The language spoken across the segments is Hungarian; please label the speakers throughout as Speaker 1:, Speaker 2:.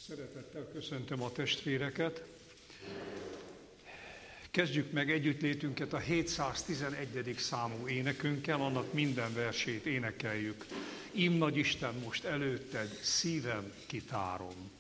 Speaker 1: Szeretettel köszöntöm a testvéreket. Kezdjük meg együttlétünket a 711. számú énekünkkel, annak minden versét énekeljük. Ím nagy Isten, most előtted szívem kitárom.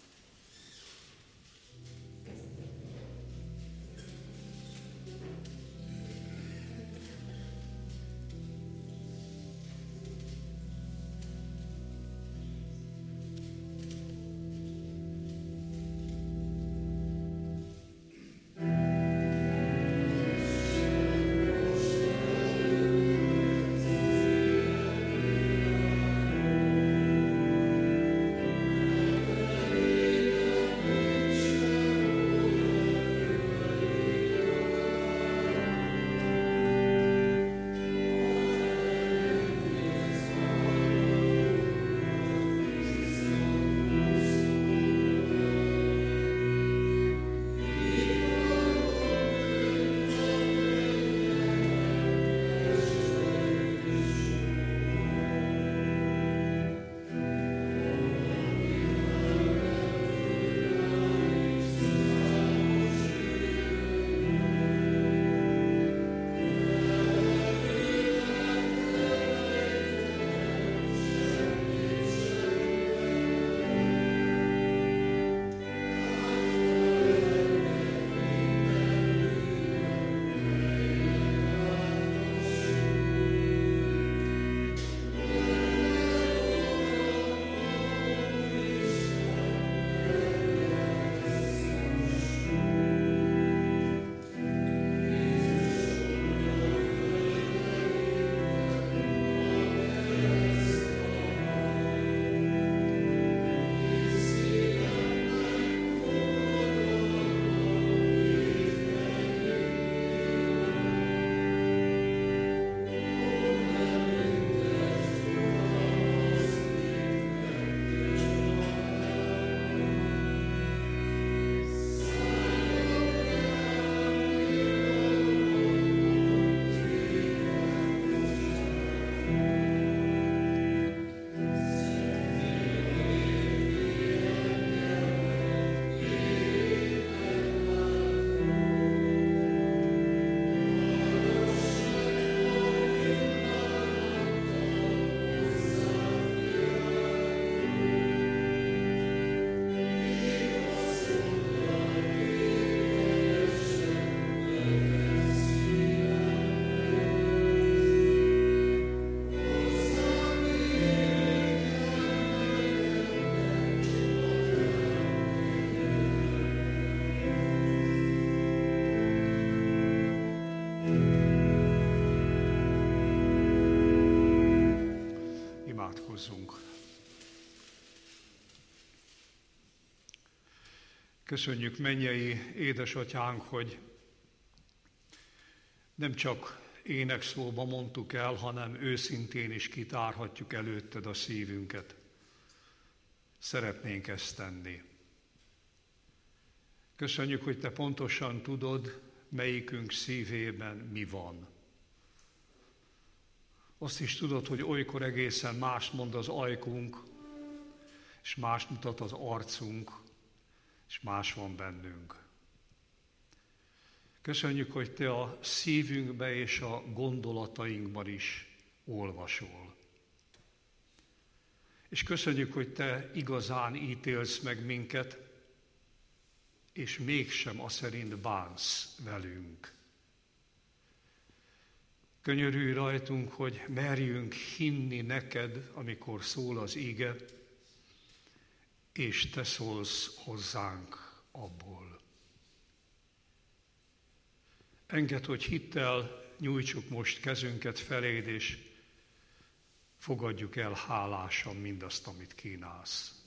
Speaker 1: Köszönjük, mennyei édesatyánk, hogy nem csak énekszóba mondtuk el, hanem őszintén is kitárhatjuk előtted a szívünket. Szeretnénk ezt tenni. Köszönjük, hogy te pontosan tudod, melyikünk szívében mi van. Azt is tudod, hogy olykor egészen mást mond az ajkunk, és mást mutat az arcunk, és más van bennünk. Köszönjük, hogy te a szívünkbe és a gondolatainkban is olvasol. És köszönjük, hogy te igazán ítélsz meg minket, és mégsem aszerint bánsz velünk. Könyörülj rajtunk, hogy merjünk hinni neked, amikor szól az íge, és te szólsz hozzánk abból. Engedd, hogy hittel nyújtsuk most kezünket feléd, és fogadjuk el hálásan mindazt, amit kínálsz.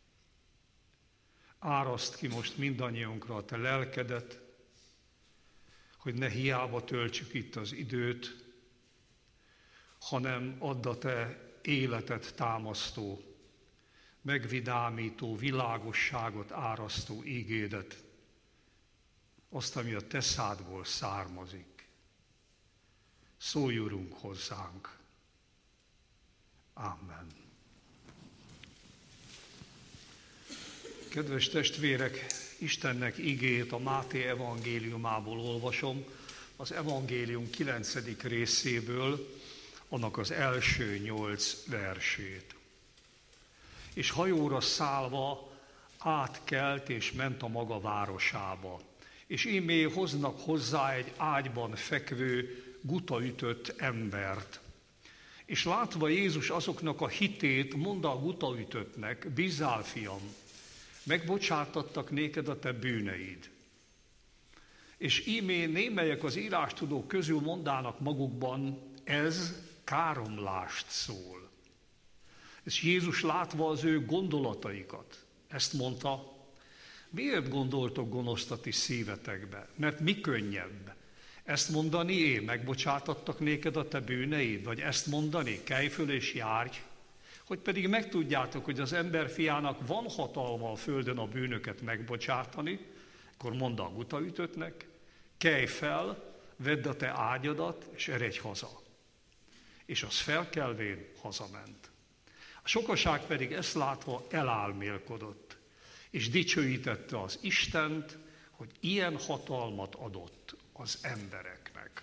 Speaker 1: Áraszd ki most mindannyiunkra a te lelkedet, hogy ne hiába töltsük itt az időt, hanem add a te életet támasztó, megvidámító, világosságot árasztó ígédet, azt, ami a te szádból származik. Szólj, Urunk, hozzánk. Amen. Kedves testvérek, Istennek igéjét a Máté evangéliumából olvasom, az evangélium 9. részéből, annak az első 8 versét. És hajóra szállva átkelt és ment a maga városába. És íme hoznak hozzá egy ágyban fekvő, gutaütött embert. És látva Jézus azoknak a hitét, mondta a gutaütöttnek: bízzál, fiam, megbocsátattak néked a te bűneid. És íme némelyek az írástudók közül mondának magukban: ez káromlást szól. És Jézus látva az ő gondolataikat, ezt mondta: miért gondoltok gonoszt a ti szívetekbe? Mert mi könnyebb? Ezt mondani, megbocsátattak néked a te bűneid? Vagy ezt mondani, kelj föl és járj? Hogy pedig megtudjátok, hogy az emberfiának van hatalma a földön a bűnöket megbocsátani, akkor mondta a gutaütöttnek: kelj fel, vedd a te ágyadat, és eredj haza. És az felkelvén hazament. A sokaság pedig ezt látva elálmélkodott, és dicsőítette az Istent, hogy ilyen hatalmat adott az embereknek.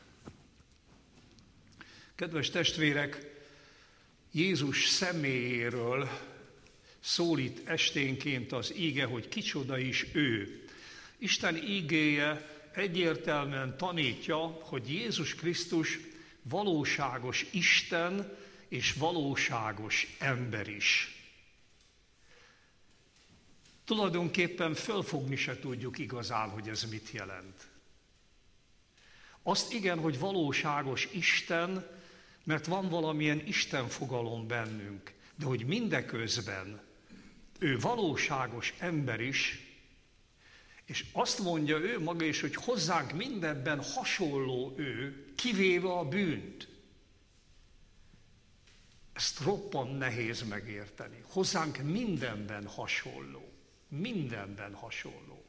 Speaker 1: Kedves testvérek, Jézus személyéről szólít esténként az íge, hogy kicsoda is ő. Isten ígéje egyértelműen tanítja, hogy Jézus Krisztus valóságos Isten és valóságos ember is. Tulajdonképpen fölfogni se tudjuk igazán, hogy ez mit jelent. Azt igen, hogy valóságos Isten, mert van valamilyen Isten fogalom bennünk, de hogy mindeközben ő valóságos ember is, és azt mondja ő maga is, hogy hozzánk mindenben hasonló ő, kivéve a bűnt. Ezt roppant nehéz megérteni. Hozzánk mindenben hasonló. Mindenben hasonló.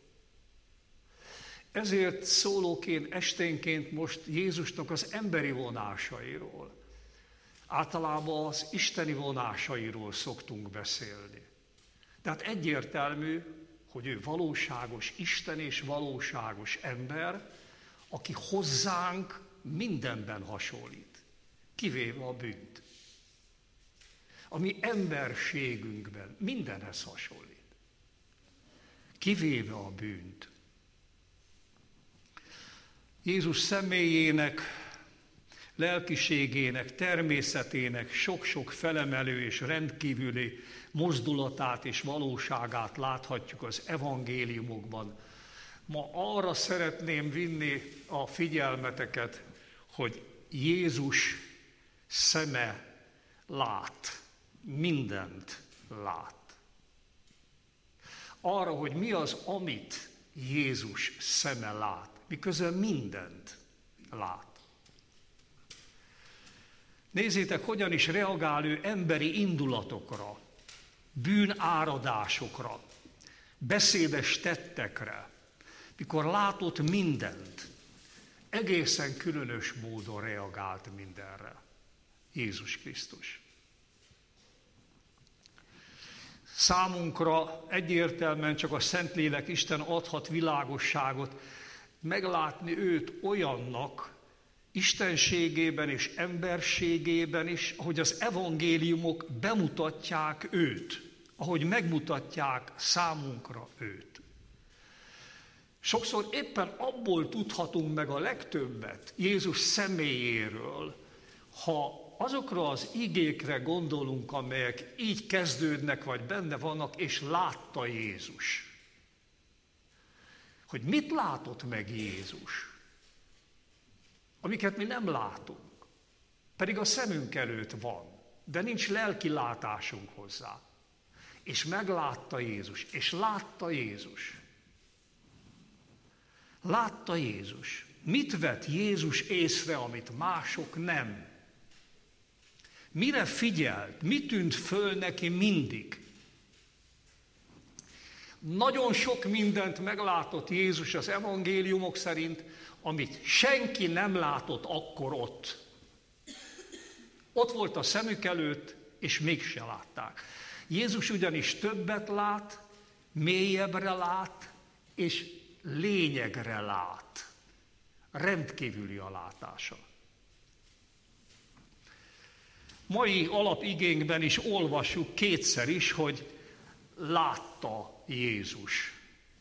Speaker 1: Ezért szólok én esténként most Jézusnak az emberi vonásairól. Általában az isteni vonásairól szoktunk beszélni. Tehát egyértelmű, hogy ő valóságos Isten és valóságos ember, aki hozzánk mindenben hasonlít, kivéve a bűnt. A mi emberségünkben mindenhez hasonlít, kivéve a bűnt. Jézus személyének, lelkiségének, természetének sok-sok felemelő és rendkívüli mozdulatát és valóságát láthatjuk az evangéliumokban. Ma arra szeretném vinni a figyelmeteket, hogy Jézus szeme lát, mindent lát. Arra, hogy mi az, amit Jézus szeme lát, miközben mindent lát. Nézzétek, hogyan is reagál ő emberi indulatokra, bűnáradásokra, beszédes tettekre, mikor látott mindent, egészen különös módon reagált mindenre Jézus Krisztus. Számunkra egyértelműen csak a Szentlélek Isten adhat világosságot, meglátni őt olyannak, istenségében és emberségében is, ahogy az evangéliumok bemutatják őt, ahogy megmutatják számunkra őt. Sokszor éppen abból tudhatunk meg a legtöbbet Jézus személyéről, ha azokra az igékre gondolunk, amelyek így kezdődnek, vagy benne vannak, és látta Jézus. Hogy mit látott meg Jézus? Amiket mi nem látunk, pedig a szemünk előtt van, de nincs lelki látásunk hozzá. És meglátta Jézus, és látta Jézus. Látta Jézus. Mit vett Jézus észre, amit mások nem? Mire figyelt? Mi tűnt föl neki mindig? Nagyon sok mindent meglátott Jézus az evangéliumok szerint, amit senki nem látott akkor ott. Ott volt a szemük előtt, és mégse látták. Jézus ugyanis többet lát, mélyebbre lát, és lényegre lát. Rendkívüli a látása. Mai alapigénkben is olvassuk kétszer is, hogy látta Jézus.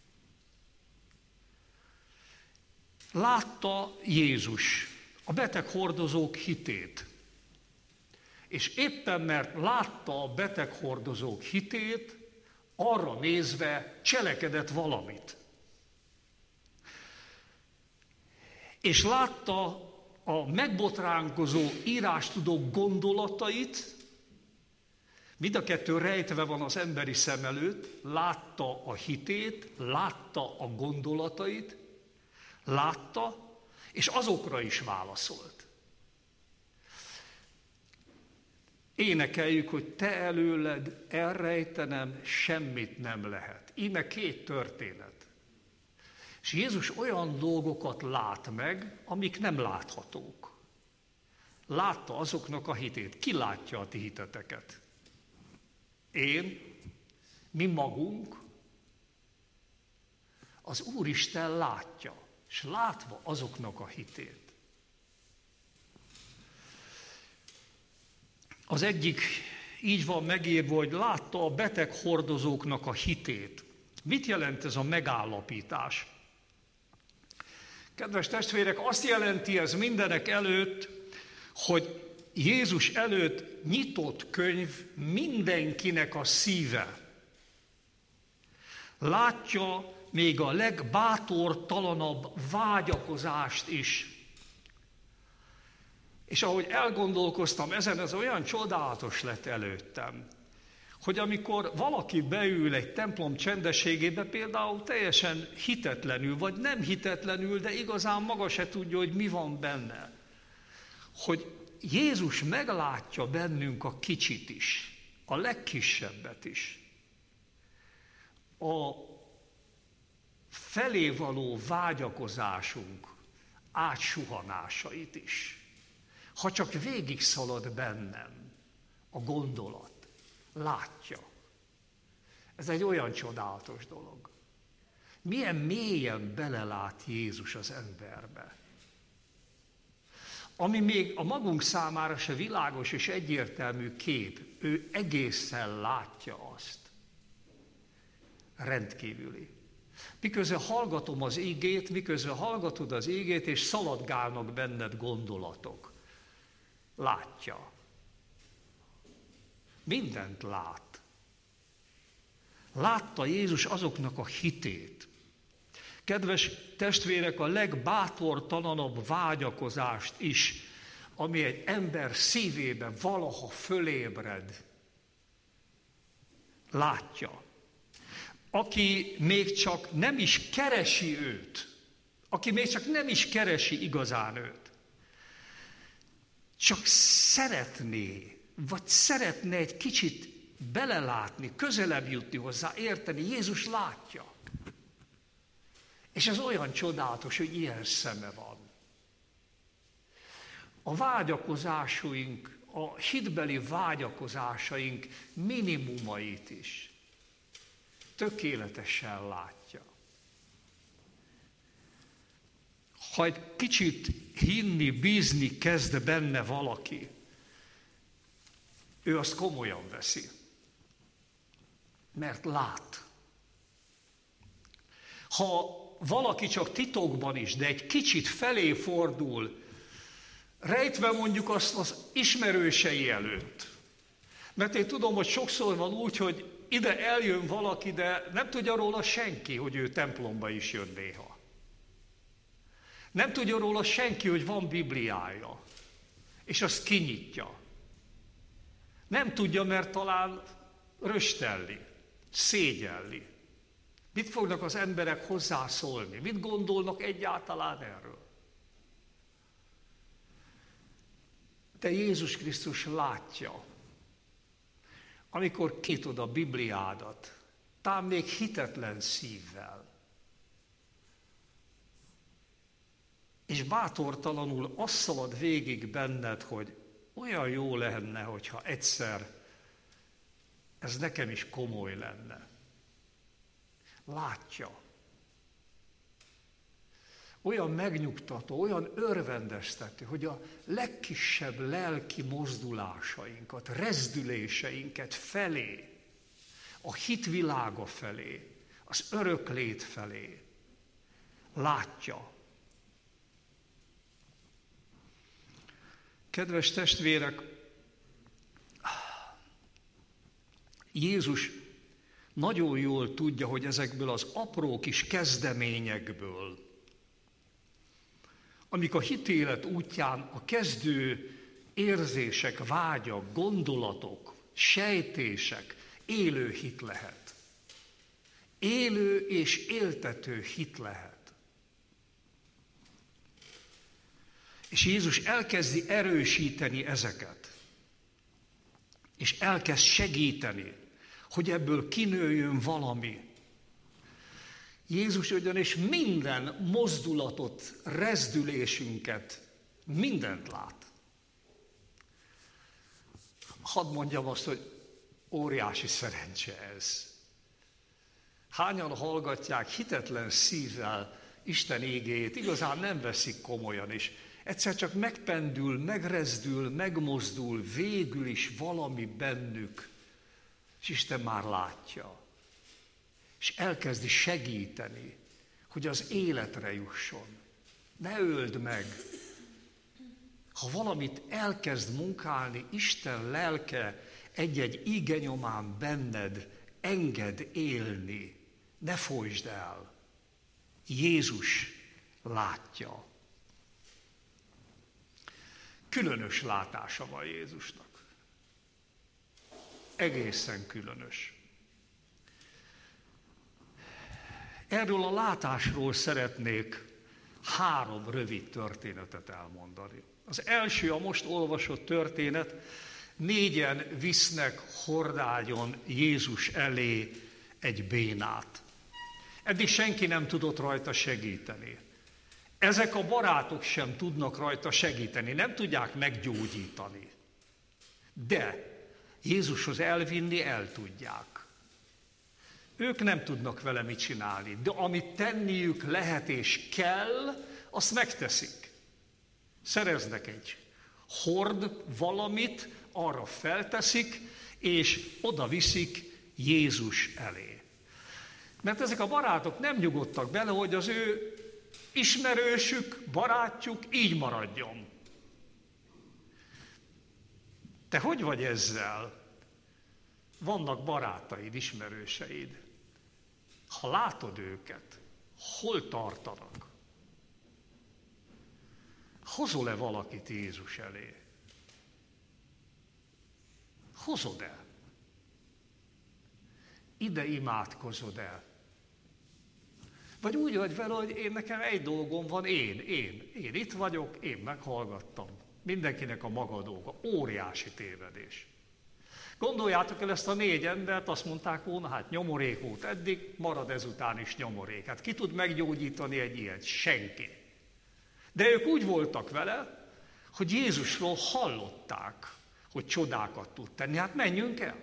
Speaker 1: Látta Jézus a beteghordozók hitét. És éppen mert látta a beteghordozók hitét, arra nézve cselekedett valamit. És látta a megbotránkozó írástudók gondolatait, mind a kettő rejtve van az emberi szem előtt, látta a hitét, látta a gondolatait, látta, és azokra is válaszolt. Énekeljük, hogy te előled elrejtenem semmit nem lehet. Íme két történet. És Jézus olyan dolgokat lát meg, amik nem láthatók. Látta azoknak a hitét. Ki látja a ti hiteteket? Én, mi magunk, az Úristen látja, és látva azoknak a hitét. Az egyik így van megírva, hogy látta a beteghordozóknak a hitét. Mit jelent ez a megállapítás? Kedves testvérek, azt jelenti ez mindenek előtt, hogy Jézus előtt nyitott könyv mindenkinek a szíve. Látja még a legbátortalanabb vágyakozást is. És ahogy elgondolkoztam ezen, ez olyan csodálatos lett előttem, hogy amikor valaki beül egy templom csendességébe, például teljesen hitetlenül, vagy nem hitetlenül, de igazán maga se tudja, hogy mi van benne, hogy Jézus meglátja bennünk a kicsit is, a legkisebbet is, a felé való vágyakozásunk átsuhanásait is. Ha csak végig szalad bennem a gondolat, látja. Ez egy olyan csodálatos dolog. Milyen mélyen belelát Jézus az emberbe. Ami még a magunk számára se világos és egyértelmű kép, ő egészen látja azt. Rendkívüli. Miközben hallgatom az igét, miközben hallgatod az igét, és szaladgálnak benned gondolatok. Látja. Mindent lát. Látta Jézus azoknak a hitét. Kedves testvérek, a legbátortalanabb vágyakozást is, ami egy ember szívében valaha fölébred, látja. Aki még csak nem is keresi őt, aki még csak nem is keresi igazán őt, csak szeretné, vagy szeretne egy kicsit belelátni, közelebb jutni hozzá, érteni, Jézus látja. És ez olyan csodálatos, hogy ilyen szeme van. A vágyakozásaink, a hitbeli vágyakozásaink minimumait is tökéletesen látja. Ha egy kicsit hinni, bízni kezd benne valaki, ő azt komolyan veszi, mert lát. Ha valaki csak titokban is, de egy kicsit felé fordul, rejtve mondjuk azt az ismerősei előtt. Mert én tudom, hogy sokszor van úgy, hogy ide eljön valaki, de nem tudja róla senki, hogy ő templomba is jön néha. Nem tudja róla senki, hogy van Bibliája, és azt kinyitja. Nem tudja, mert talán röstelli, szégyelli. Mit fognak az emberek hozzászólni? Mit gondolnak egyáltalán erről? De Jézus Krisztus látja, amikor kinyitod a Bibliádat, talán még hitetlen szívvel, és bátortalanul azt szalad végig benned, hogy olyan jó lenne, hogyha egyszer ez nekem is komoly lenne. Látja. Olyan megnyugtató, olyan örvendeztető, hogy a legkisebb lelki mozdulásainkat, rezdüléseinket felé, a hitvilága felé, az öröklét felé látja. Kedves testvérek, Jézus nagyon jól tudja, hogy ezekből az apró kis kezdeményekből, amik a hitélet útján a kezdő érzések, vágyak, gondolatok, sejtések, élő hit lehet. Élő és éltető hit lehet. És Jézus elkezdi erősíteni ezeket. És elkezd segíteni, hogy ebből kinőjön valami. Jézus ugyanis minden mozdulatot, rezdülésünket, mindent lát. Hadd mondjam azt, hogy óriási szerencse ez. Hányan hallgatják hitetlen szívvel Isten igéjét, igazán nem veszik komolyan, és egyszer csak megpendül, megrezdül, megmozdul, végül is valami bennük, és Isten már látja. És elkezdi segíteni, hogy az életre jusson. Ne öld meg. Ha valamit elkezd munkálni, Isten lelke egy-egy íge nyomán benned, engedd élni. Ne folytsd el. Jézus látja. Különös látása van Jézusnak. Egészen különös. Erről a látásról szeretnék 3 rövid történetet elmondani. Az első, a most olvasott történet, 4-en visznek hordágyon Jézus elé egy bénát. Eddig senki nem tudott rajta segíteni. Ezek a barátok sem tudnak rajta segíteni, nem tudják meggyógyítani. De Jézushoz elvinni el tudják. Ők nem tudnak vele mit csinálni, de amit tenniük lehet és kell, azt megteszik. Szereznek egy hord valamit, arra felteszik, és oda viszik Jézus elé. Mert ezek a barátok nem nyugodtak bele, hogy az ő ismerősük, barátjuk így maradjon. Te hogy vagy ezzel? Vannak barátaid, ismerőseid. Ha látod őket, hol tartanak? Hozol-e valakit Jézus elé? Hozod-e? Ide imádkozod-e? Vagy úgy vagy vele, hogy nekem egy dolgom van, én itt vagyok, én meghallgattam. Mindenkinek a maga dolga. Óriási tévedés. Gondoljátok el ezt a 4 embert, azt mondták volna, hát nyomorék volt eddig, marad ezután is nyomorék. Hát ki tud meggyógyítani egy ilyet? Senki. De ők úgy voltak vele, hogy Jézusról hallották, hogy csodákat tud tenni. Hát menjünk el.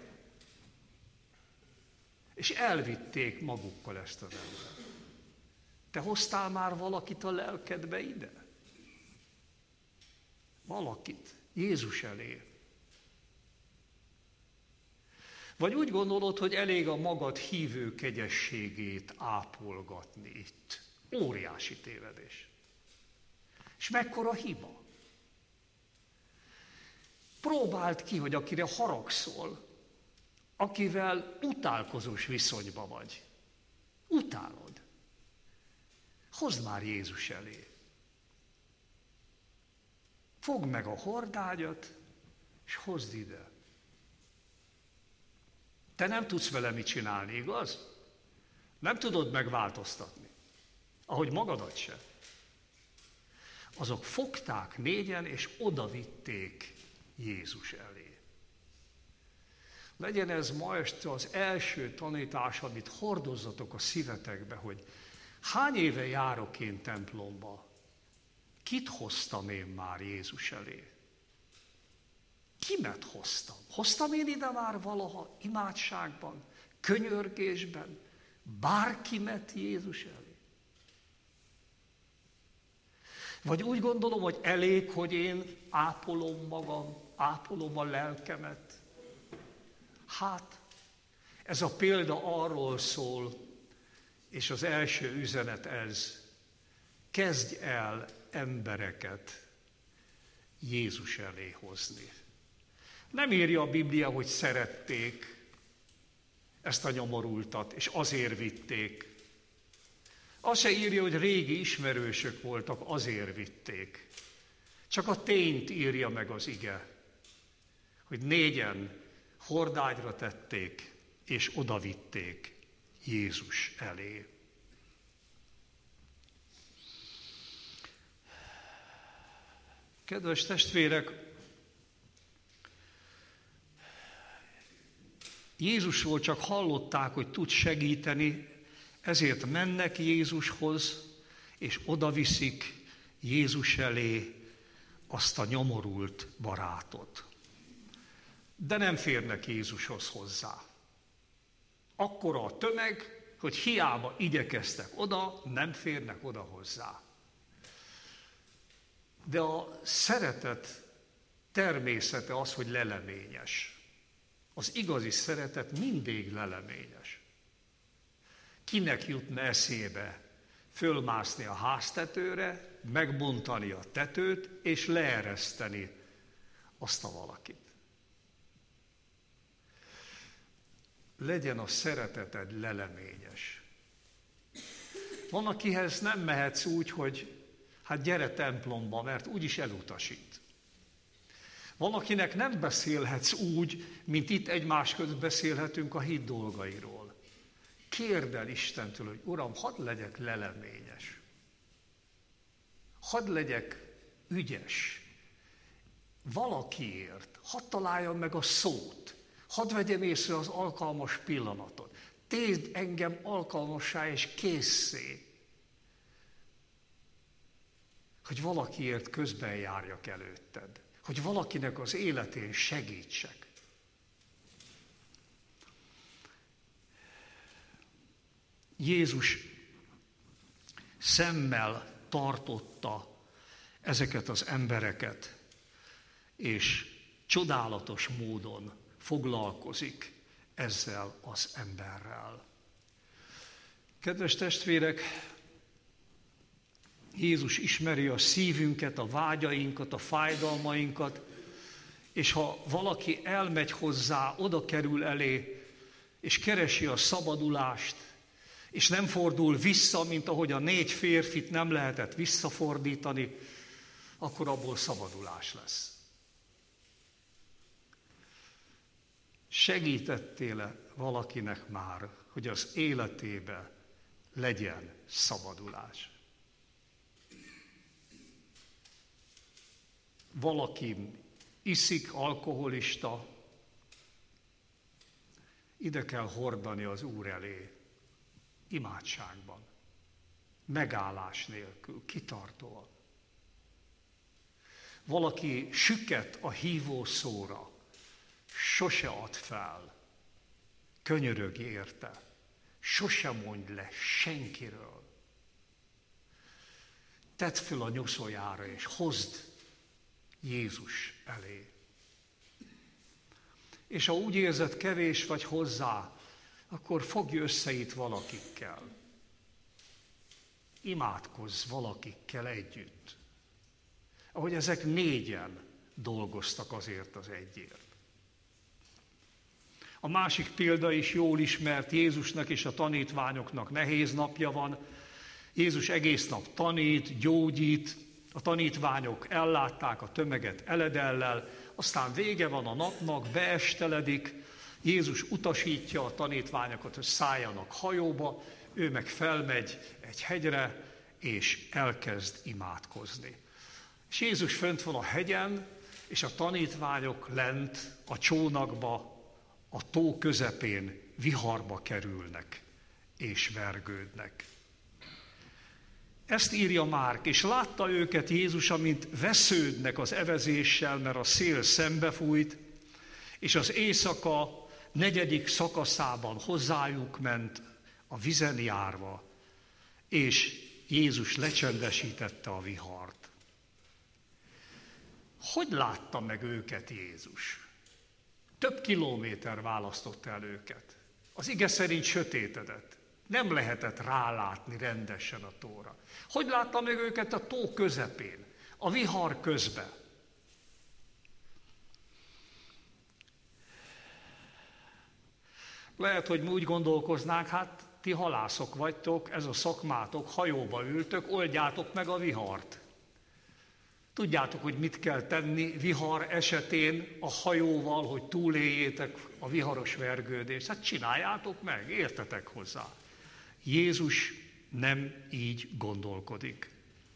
Speaker 1: És elvitték magukkal ezt az embert. Te hoztál már valakit a lelkedbe ide? Valakit Jézus elé. Vagy úgy gondolod, hogy elég a magad hívő kegyességét ápolgatni itt. Óriási tévedés. És mekkora hiba. Próbáld ki, hogy akire haragszol, akivel utálkozós viszonyba vagy. Utálod. Hozd már Jézus elé. Fogd meg a hordágyat, és hozd ide. Te nem tudsz vele mit csinálni, igaz? Nem tudod megváltoztatni. Ahogy magadat se. Azok fogták 4-en, és odavitték Jézus elé. Legyen ez ma este az első tanítás, amit hordozzatok a szívetekbe, hogy hány éve járok én templomba? Kit hoztam én már Jézus elé? Kimet hoztam? Hoztam én ide már valaha imádságban, könyörgésben, Bárki megy Jézus elé? Vagy úgy gondolom, hogy elég, hogy én ápolom magam, ápolom a lelkemet? Hát, ez a példa arról szól, és az első üzenet ez: kezdj el embereket Jézus elé hozni. Nem írja a Biblia, hogy szerették ezt a nyomorultat, és azért vitték. Azt se írja, hogy régi ismerősök voltak, azért vitték. Csak a tényt írja meg az ige, hogy 4-en hordágyra tették, és odavitték Jézus elé. Kedves testvérek, Jézusról csak hallották, hogy tud segíteni, ezért mennek Jézushoz, és odaviszik Jézus elé azt a nyomorult barátot. De nem férnek Jézushoz hozzá. Akkora a tömeg, hogy hiába igyekeztek oda, nem férnek oda hozzá. De a szeretet természete az, hogy leleményes. Az igazi szeretet mindig leleményes. Kinek jutna eszébe fölmászni a háztetőre, megbontani a tetőt, és leereszteni azt a valakit? Legyen a szereteted leleményes. Van, akihez nem mehetsz úgy, hogy hát gyere templomba, mert úgyis elutasít. Van, akinek nem beszélhetsz úgy, mint itt egymás között beszélhetünk a hit dolgairól. Kérd el Istentől, hogy Uram, hadd legyek leleményes. Hadd legyek ügyes. Valakiért. Hadd találjam meg a szót. Hadd vegyem észre az alkalmas pillanatot. Tézd engem alkalmassá és késszé, hogy valakiért közben járjak előtted. Hogy valakinek az életén segítsek. Jézus szemmel tartotta ezeket az embereket, és csodálatos módon foglalkozik ezzel az emberrel. Kedves testvérek, Jézus ismeri a szívünket, a vágyainkat, a fájdalmainkat, és ha valaki elmegy hozzá, oda kerül elé, és keresi a szabadulást, és nem fordul vissza, mint ahogy a 4 férfit nem lehetett visszafordítani, akkor abból szabadulás lesz. Segítettél-e valakinek már, hogy az életébe legyen szabadulás? Valaki iszik, alkoholista, ide kell hordani az Úr elé, imádságban, megállás nélkül, kitartóan. Valaki süket a hívó szóra, sose ad fel, könyörög érte, sose mondj le senkiről. Tedd föl a nyoszójára, és hozd Jézus elé. És ha úgy érzed, kevés vagy hozzá, akkor fogj össze itt valakikkel. Imádkozz valakikkel együtt. Ahogy ezek 4-en dolgoztak azért az egyért. A másik példa is jól ismert, Jézusnak és a tanítványoknak nehéz napja van. Jézus egész nap tanít, gyógyít, a tanítványok ellátták a tömeget eledellel, aztán vége van a napnak, beesteledik, Jézus utasítja a tanítványokat, hogy szálljanak hajóba, ő meg felmegy egy hegyre, és elkezd imádkozni. És Jézus fönt van a hegyen, és a tanítványok lent a csónakba, a tó közepén viharba kerülnek, és vergődnek. Ezt írja Márk, és látta őket Jézus, amint vesződnek az evezéssel, mert a szél szembefújt, és az éjszaka 4. szakaszában hozzájuk ment a vizen járva, és Jézus lecsendesítette a vihart. Hogy látta meg őket Jézus? Több kilométer választott el őket. Az ige szerint sötétedett. Nem lehetett rálátni rendesen a tóra. Hogy látta meg őket a tó közepén, a vihar közben? Lehet, hogy mi úgy gondolkoznánk, hát ti halászok vagytok, ez a szakmátok, hajóba ültök, oldjátok meg a vihart. Tudjátok, hogy mit kell tenni vihar esetén a hajóval, hogy túléljétek a viharos vergődést. Hát csináljátok meg, értetek hozzá. Jézus nem így gondolkodik.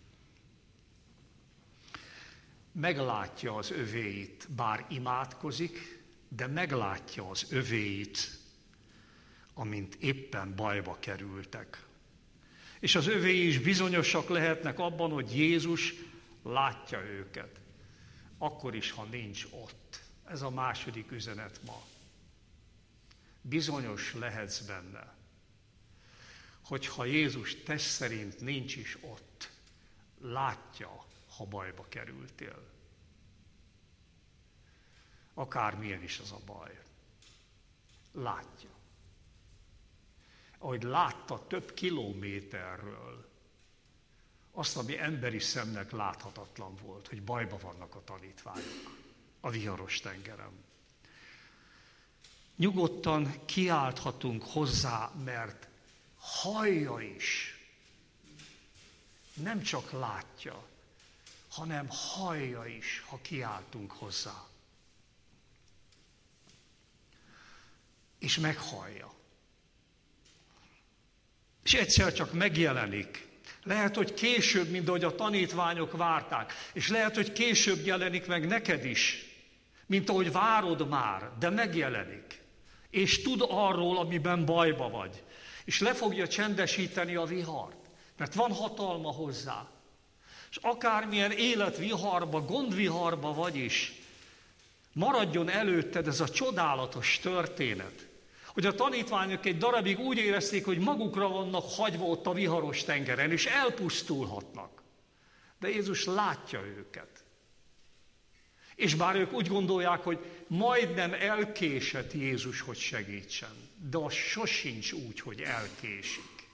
Speaker 1: Meglátja az övéit, bár imádkozik, de meglátja az övéit, amint éppen bajba kerültek. És az övéi is bizonyosak lehetnek abban, hogy Jézus látja őket. Akkor is, ha nincs ott. Ez a második üzenet ma. Bizonyos lehetsz benne, hogyha Jézus test szerint nincs is ott, látja, ha bajba kerültél. Akármilyen is az a baj. Látja. Ahogy látta több kilométerről azt, ami emberi szemnek láthatatlan volt, hogy bajba vannak a tanítványok a viharos tengeren. Nyugodtan kiálthatunk hozzá, mert hallja is. Nem csak látja, hanem hallja is, ha kiáltunk hozzá. És meghallja. És egyszer csak megjelenik. Lehet, hogy később, mint ahogy a tanítványok várták, és lehet, hogy később jelenik meg neked is, mint ahogy várod már, de megjelenik. És tud arról, amiben bajba vagy. És le fogja csendesíteni a vihart, mert van hatalma hozzá. És akármilyen életviharba, gondviharba vagy is, maradjon előtted ez a csodálatos történet, hogy a tanítványok egy darabig úgy érezték, hogy magukra vannak hagyva ott a viharos tengeren, és elpusztulhatnak. De Jézus látja őket. És bár ők úgy gondolják, hogy majdnem elkésett Jézus, hogy segítsen, de az sosincs úgy, hogy elkésik.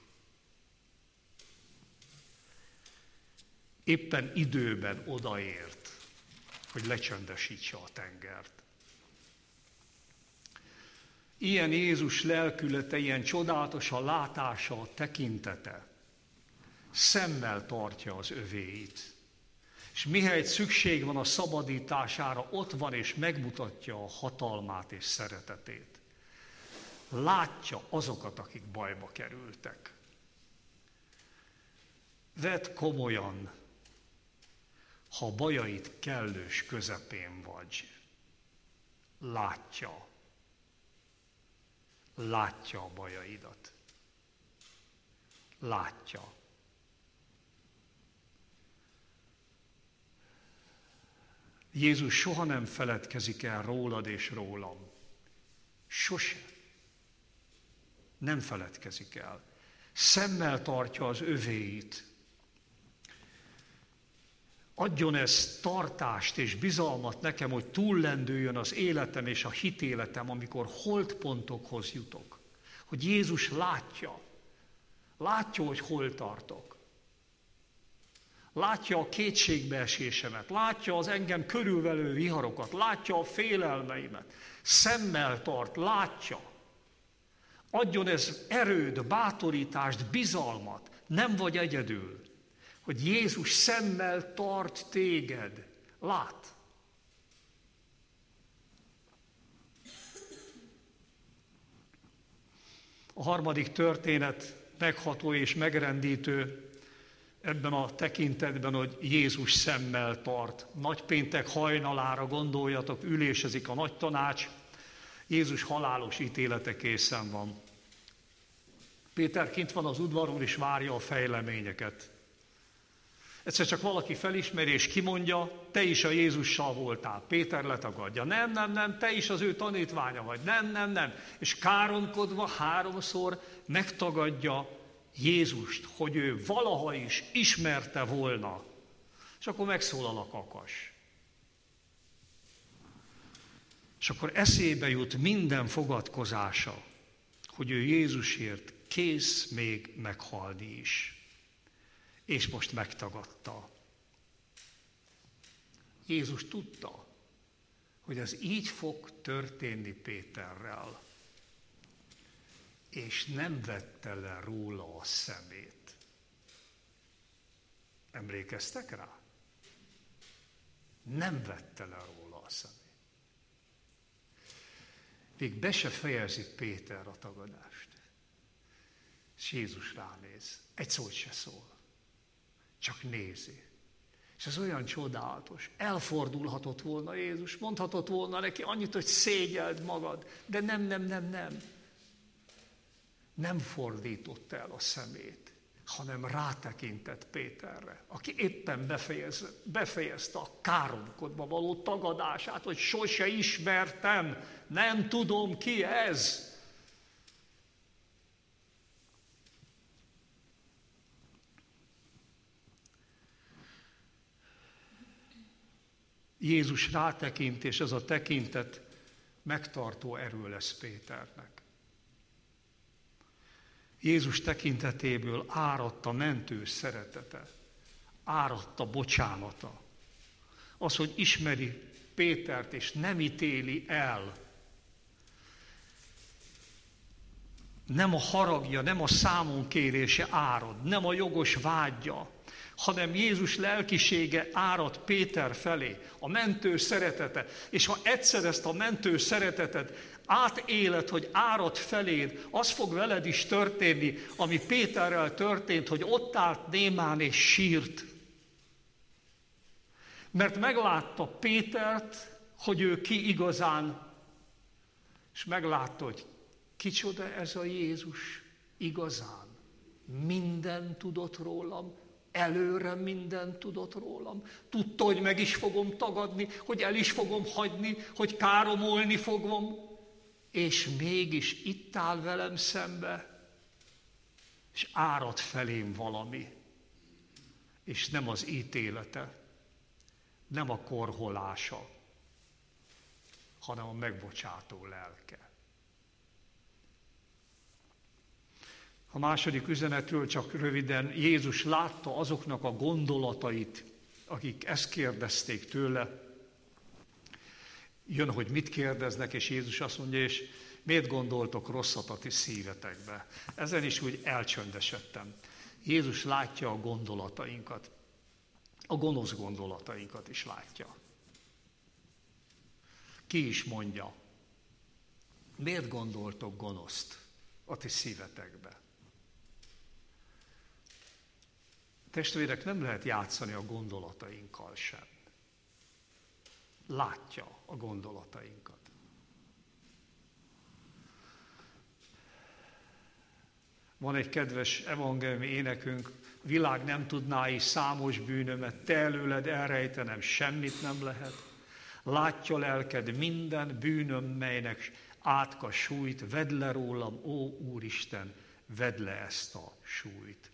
Speaker 1: Éppen időben odaért, hogy lecsendesítse a tengert. Ilyen Jézus lelkülete, ilyen csodálatos a látása, a tekintete. Szemmel tartja az övéit. És mihelyt szükség van a szabadítására, ott van és megmutatja a hatalmát és szeretetét. Látja azokat, akik bajba kerültek. Vedd komolyan, ha a bajait kellős közepén vagy. Látja. Látja a bajaidat. Látja. Jézus soha nem feledkezik el rólad és rólam. Sose. Nem feledkezik el. Szemmel tartja az övéit. Adjon ez tartást és bizalmat nekem, hogy túllendüljön az életem és a hitéletem, amikor holtpontokhoz jutok. Hogy Jézus látja. Látja, hogy hol tartok. Látja a kétségbeesésemet. Látja az engem körülvelő viharokat. Látja a félelmeimet. Szemmel tart, látja. Adjon ez erőd, bátorítást, bizalmat. Nem vagy egyedül. Hogy Jézus szemmel tart téged. Lát. A harmadik történet megható és megrendítő ebben a tekintetben, hogy Jézus szemmel tart. Nagypéntek hajnalára gondoljatok, ülésezik a nagy tanács, Jézus halálos ítélete készen van. Péter kint van az udvaron és várja a fejleményeket. Egyszer csak valaki felismeri és kimondja, te is a Jézussal voltál. Péter letagadja. Nem, te is az ő tanítványa vagy. Nem. És káromkodva 3-szor megtagadja Jézust, hogy ő valaha is ismerte volna. És akkor megszólal a kakas. És akkor eszébe jut minden fogadkozása, hogy ő Jézusért kész még meghalni is. És most megtagadta. Jézus tudta, hogy ez így fog történni Péterrel, és nem vette le róla a szemét. Emlékeztek rá? Nem vette le róla a szemét. Még be se fejezi Péter a tagadást. És Jézus ránéz. Egy szót se szól. Csak nézi. És ez olyan csodálatos. Elfordulhatott volna Jézus, mondhatott volna neki annyit, hogy szégyeld magad, de nem. Nem fordította el a szemét, hanem rátekintett Péterre, aki éppen befejezte a káromkodva való tagadását, hogy sose ismertem, nem tudom ki ez. Jézus rátekint, és ez a tekintet megtartó erő lesz Péternek. Jézus tekintetéből áradt a mentő szeretete, áradt a bocsánata. Az, hogy ismeri Pétert, és nem ítéli el. Nem a haragja, nem a számonkérése árad, nem a jogos vágya, hanem Jézus lelkisége árad Péter felé, a mentő szeretete. És ha egyszer ezt a mentő szeretetet átéled, hogy árad feléd, az fog veled is történni, ami Péterrel történt, hogy ott állt némán és sírt. Mert meglátta Pétert, hogy ő ki igazán, és meglátta, hogy kicsoda ez a Jézus igazán. Minden tudott rólam, előre mindent tudott rólam. Tudta, hogy meg is fogom tagadni, hogy el is fogom hagyni, hogy káromolni fogom. És mégis itt áll velem szembe, és árad felém valami. És nem az ítélete, nem a korholása, hanem a megbocsátó lelke. A második üzenetről csak röviden: Jézus látta azoknak a gondolatait, akik ezt kérdezték tőle. Jön, hogy mit kérdeznek, és Jézus azt mondja, és miért gondoltok rosszat a ti szívetekbe? Ezen is úgy elcsöndesedtem. Jézus látja a gondolatainkat, a gonosz gondolatainkat is látja. Ki is mondja, miért gondoltok gonoszt a ti szívetekbe? Testvérek, nem lehet játszani a gondolatainkkal sem. Látja a gondolatainkat. Van egy kedves evangéliumi énekünk, világ nem tudná is számos bűnömet, te előled elrejtenem, semmit nem lehet. Látja lelked minden bűnöm, melynek átka sújt, vedd le rólam, ó Úristen, vedd le ezt a súlyt.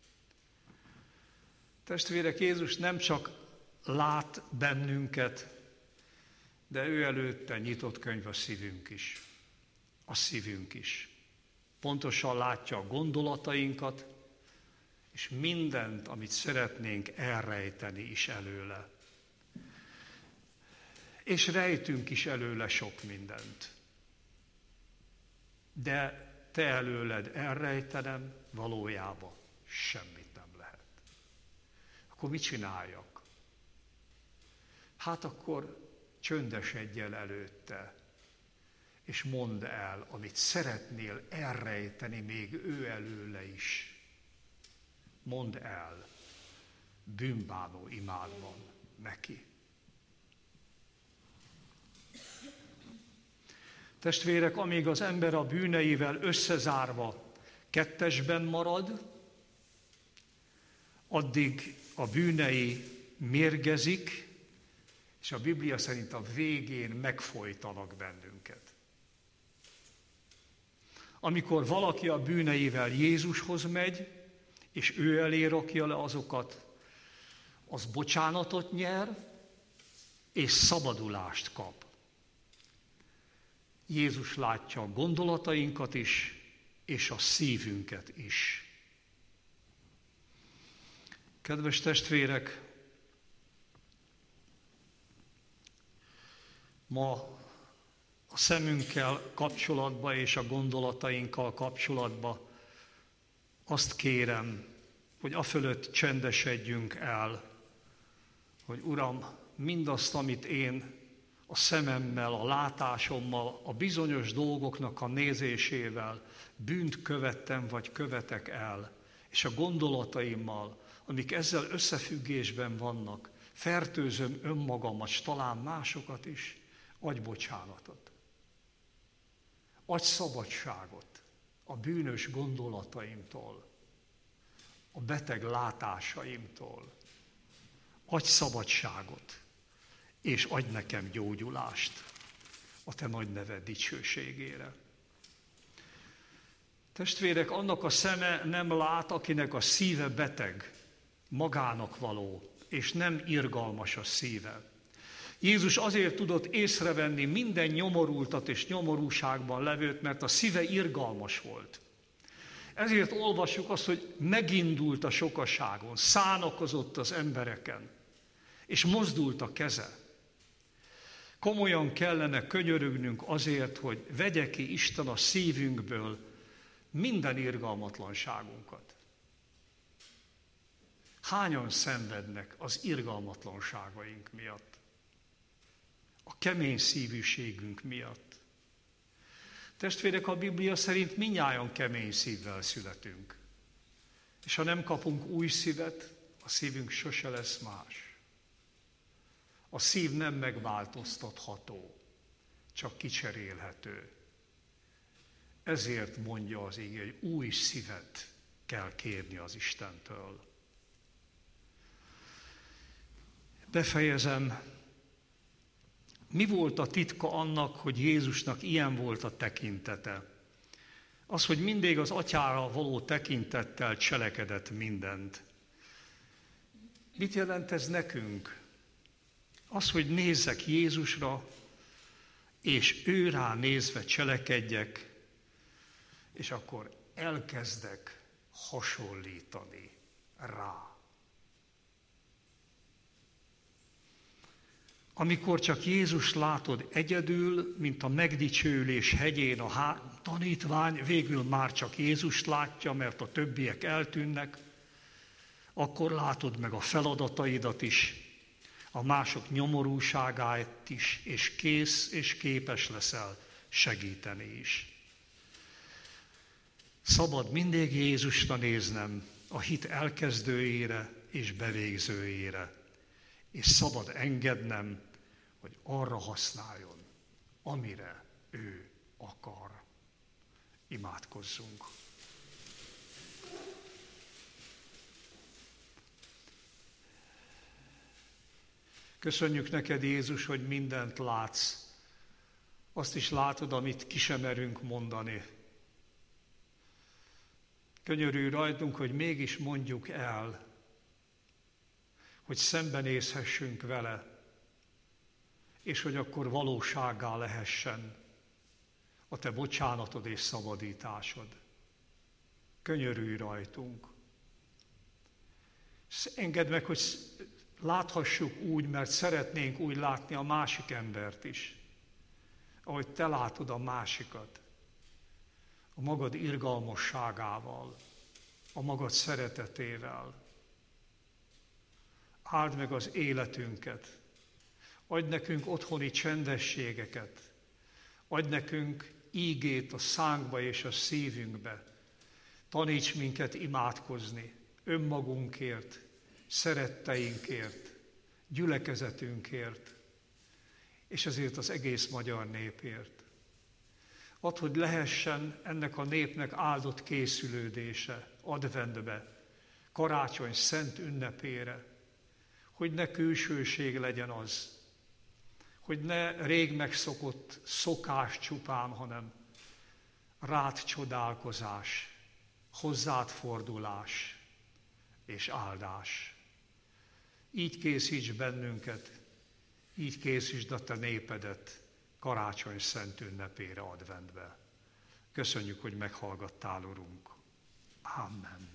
Speaker 1: Testvérek, Jézus nem csak lát bennünket, de ő előtte nyitott könyv a szívünk is. A szívünk is. Pontosan látja a gondolatainkat, és mindent, amit szeretnénk elrejteni is előle. És rejtünk is előle sok mindent. De te előled elrejtenem, valójában semmit nem lehet. Akkor mit csináljak? Hát akkor csöndesedj el előtte, és mondd el, amit szeretnél elrejteni még ő előle is. Mondd el bűnbánó imádban neki. Testvérek, amíg az ember a bűneivel összezárva kettesben marad, addig a bűnei mérgezik, és a Biblia szerint a végén megfojtanak bennünket. Amikor valaki a bűneivel Jézushoz megy, és ő elé rakja le azokat, az bocsánatot nyer, és szabadulást kap. Jézus látja a gondolatainkat is, és a szívünket is. Kedves testvérek, ma a szemünkkel kapcsolatba és a gondolatainkkal kapcsolatba azt kérem, hogy afölött csendesedjünk el, hogy Uram, mindazt, amit én a szememmel, a látásommal, a bizonyos dolgoknak a nézésével bűnt követtem vagy követek el, és a gondolataimmal, amik ezzel összefüggésben vannak, fertőzöm önmagamat, s talán másokat is, adj bocsánatot. Adj szabadságot a bűnös gondolataimtól, a beteg látásaimtól. Adj szabadságot, és adj nekem gyógyulást a te nagy neved dicsőségére. Testvérek, annak a szeme nem lát, akinek a szíve beteg, magának való, és nem irgalmas a szíve. Jézus azért tudott észrevenni minden nyomorultat és nyomorúságban levőt, mert a szíve irgalmas volt. Ezért olvassuk azt, hogy megindult a sokaságon, szánakozott az embereken, és mozdult a keze. Komolyan kellene könyörögnünk azért, hogy vegye ki Isten a szívünkből minden irgalmatlanságunkat. Hányan szenvednek az irgalmatlanságaink miatt? A kemény szívűségünk miatt. Testvérek, a Biblia szerint mindnyájan kemény szívvel születünk. És ha nem kapunk új szívet, a szívünk sose lesz más. A szív nem megváltoztatható, csak kicserélhető. Ezért mondja az ige, hogy új szívet kell kérni az Istentől. Befejezem. Mi volt a titka annak, hogy Jézusnak ilyen volt a tekintete? Az, hogy mindig az atyára való tekintettel cselekedett mindent. Mit jelent ez nekünk? Az, hogy nézzek Jézusra, és ő rá nézve cselekedjek, és akkor elkezdek hasonlítani rá. Amikor csak Jézus látod egyedül, mint a megdicsőlés hegyén a tanítvány, végül már csak Jézust látja, mert a többiek eltűnnek, akkor látod meg a feladataidat is, a mások nyomorúságát is, és kész és képes leszel segíteni is. Szabad mindig Jézusra néznem, a hit elkezdőjére és bevégzőjére, és szabad engednem, hogy arra használjon, amire ő akar. Imádkozzunk. Köszönjük neked, Jézus, hogy mindent látsz. Azt is látod, amit ki sem merünk mondani. Könyörülj rajtunk, hogy mégis mondjuk el, hogy szembenézhessünk vele, és hogy akkor valósággá lehessen a te bocsánatod és szabadításod. Könyörülj rajtunk. Engedd meg, hogy láthassuk úgy, mert szeretnénk úgy látni a másik embert is, ahogy te látod a másikat, a magad irgalmasságával, a magad szeretetével. Áld meg az életünket, adj nekünk otthoni csendességeket, adj nekünk ígét a szánkba és a szívünkbe. Taníts minket imádkozni önmagunkért, szeretteinkért, gyülekezetünkért, és ezért az egész magyar népért. Add, hogy lehessen ennek a népnek áldott készülődése adventbe, karácsony szent ünnepére, hogy ne külsőség legyen az, hogy ne rég megszokott szokás csupán, hanem rád csodálkozás, hozzád fordulás és áldás. Így készíts bennünket, így készítsd a te népedet karácsony szent ünnepére, adventbe. Köszönjük, hogy meghallgattál, Urunk. Amen.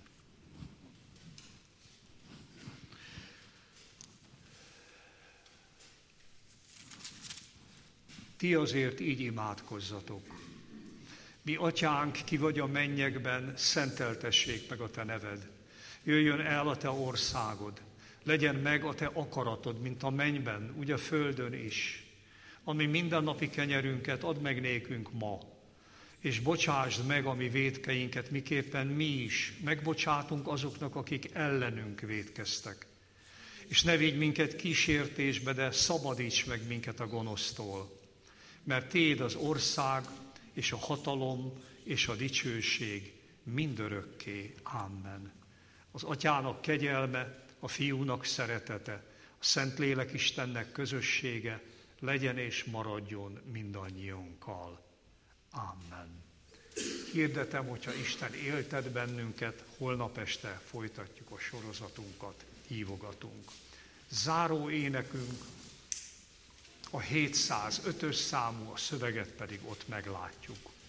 Speaker 1: Ti azért így imádkozzatok. Mi atyánk, ki vagy a mennyekben, szenteltessék meg a te neved. Jöjjön el a te országod, legyen meg a te akaratod, mint a mennyben, úgy a földön is. Ami mindennapi kenyerünket add meg nékünk ma, és bocsásd meg a mi vétkeinket, miképpen mi is megbocsátunk azoknak, akik ellenünk vétkeztek. És ne vigy minket kísértésbe, de szabadíts meg minket a gonosztól. Mert tiéd az ország, és a hatalom, és a dicsőség mindörökké. Amen. Az Atyának kegyelme, a Fiúnak szeretete, a Szentlélek Istennek közössége legyen és maradjon mindannyiunkkal. Amen. Hirdetem, hogyha Isten éltet bennünket, holnap este folytatjuk a sorozatunkat, hívogatunk. Záró énekünk a 705-ös számú, a szöveget pedig ott meglátjuk.